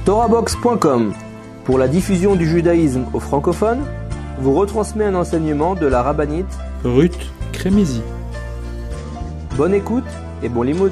TorahBox.com, pour la diffusion du judaïsme aux francophones, vous retransmet un enseignement de la rabbinite Ruth Crémézy. Bonne écoute et bon limoud.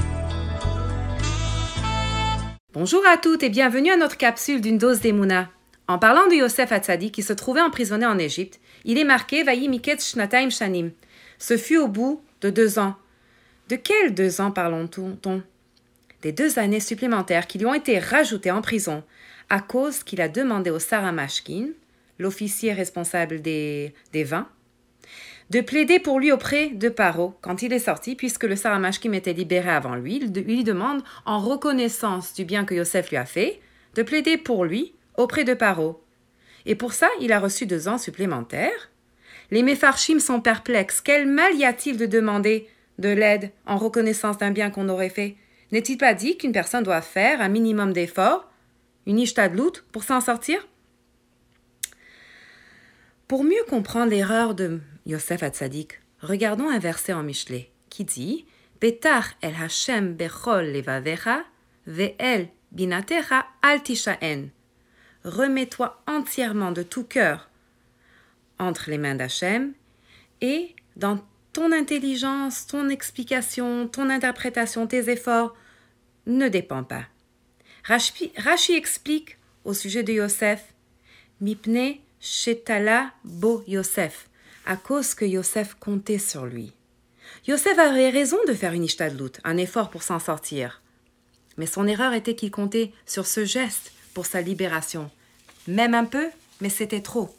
Bonjour à toutes et bienvenue à notre capsule d'une dose d'Emouna. En parlant de Yosef Hatzadik qui se trouvait emprisonné en Égypte, il est marqué « Vayi miketz shnataim shanim ». Ce fut au bout de 2 ans. De quels 2 ans parlons-nous? Des 2 années supplémentaires qui lui ont été rajoutées en prison à cause qu'il a demandé au Saramashkin, l'officier responsable des vins, de plaider pour lui auprès de Paro quand il est sorti, puisque le Saramashkin était libéré avant lui. Il lui demande, en reconnaissance du bien que Yosef lui a fait, de plaider pour lui auprès de Paro. Et pour ça, il a reçu 2 ans supplémentaires. Les Mefarshim sont perplexes. Quel mal y a-t-il de demander de l'aide en reconnaissance d'un bien qu'on aurait fait? N'est-il pas dit qu'une personne doit faire un minimum d'efforts, une ishtadlout, pour s'en sortir? Pour mieux comprendre l'erreur de Yosef Hatzadik, regardons un verset en Mishlé qui dit « Betach el Hashem bechol levavecha ve'el binatecha al tishaen » Remets-toi entièrement de tout cœur entre les mains d'Hachem et dans ton intelligence, ton explication, ton interprétation, tes efforts ne dépend pas. Rashi explique au sujet de Yosef « Mipne shetala bo Yosef » à cause que Yosef comptait sur lui. Yosef avait raison de faire une ishtadlout, un effort pour s'en sortir. Mais son erreur était qu'il comptait sur ce geste pour sa libération. Même un peu, mais c'était trop.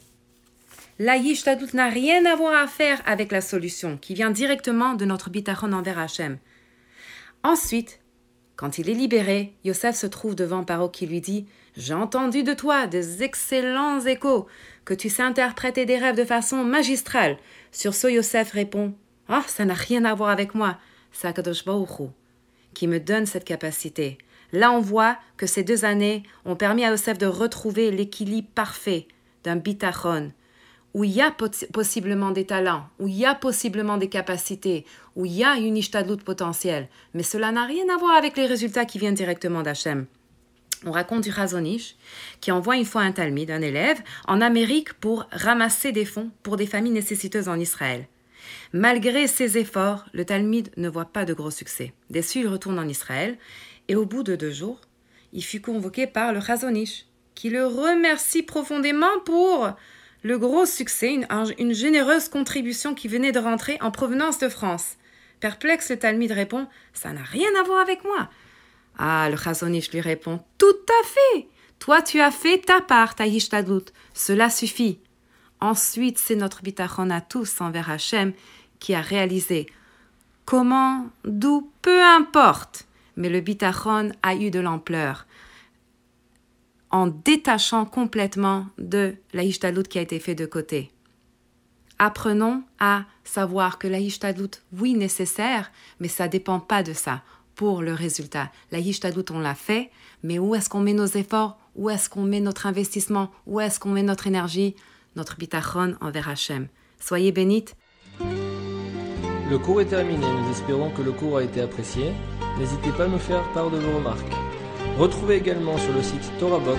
La ishtadlout n'a rien à voir à faire avec la solution qui vient directement de notre bitachon envers Hachem. Ensuite, quand il est libéré, Yosef se trouve devant Paro qui lui dit « J'ai entendu de toi des excellents échos, que tu sais interpréter des rêves de façon magistrale. » Sur ce, Yosef répond « Ah, ça n'a rien à voir avec moi, c'est Akadosh Baruch Hu qui me donne cette capacité. » Là, on voit que ces 2 années ont permis à Yosef de retrouver l'équilibre parfait d'un bitachon, où il y a possiblement des talents, où il y a possiblement des capacités, où il y a une ishtadlout potentielle. Mais cela n'a rien à voir avec les résultats qui viennent directement d'Hachem. On raconte du Chazon Ish qui envoie une fois un talmid, un élève, en Amérique pour ramasser des fonds pour des familles nécessiteuses en Israël. Malgré ses efforts, le talmid ne voit pas de gros succès. Déçu, il retourne en Israël et au bout de 2 jours, il fut convoqué par le Chazon Ish qui le remercie profondément pour le gros succès, une généreuse contribution qui venait de rentrer en provenance de France. Perplexe, le talmid répond « Ça n'a rien à voir avec moi ». Ah, le Chazon Ish lui répond « Tout à fait. Toi, tu as fait ta part, ta ishtadlout. Cela suffit. » Ensuite, c'est notre bitachon à tous envers Hachem qui a réalisé comment, d'où, peu importe, mais le bitachon a eu de l'ampleur en détachant complètement de la ishtadlout qui a été fait de côté. Apprenons à savoir que la ishtadlout, oui, nécessaire, mais ça ne dépend pas de ça pour le résultat. La ishtadlout, on l'a fait, mais où est-ce qu'on met nos efforts? Où est-ce qu'on met notre investissement? Où est-ce qu'on met notre énergie? Notre bitachon envers Hachem. Soyez bénites. Le cours est terminé, nous espérons que le cours a été apprécié. N'hésitez pas à nous faire part de vos remarques. Retrouvez également sur le site TorahBox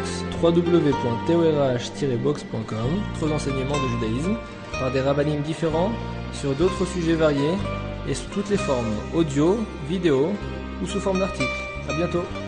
www.torah-box.com d'autres enseignements de judaïsme par des rabbinim différents sur d'autres sujets variés et sous toutes les formes, audio, vidéo ou sous forme d'articles. À bientôt.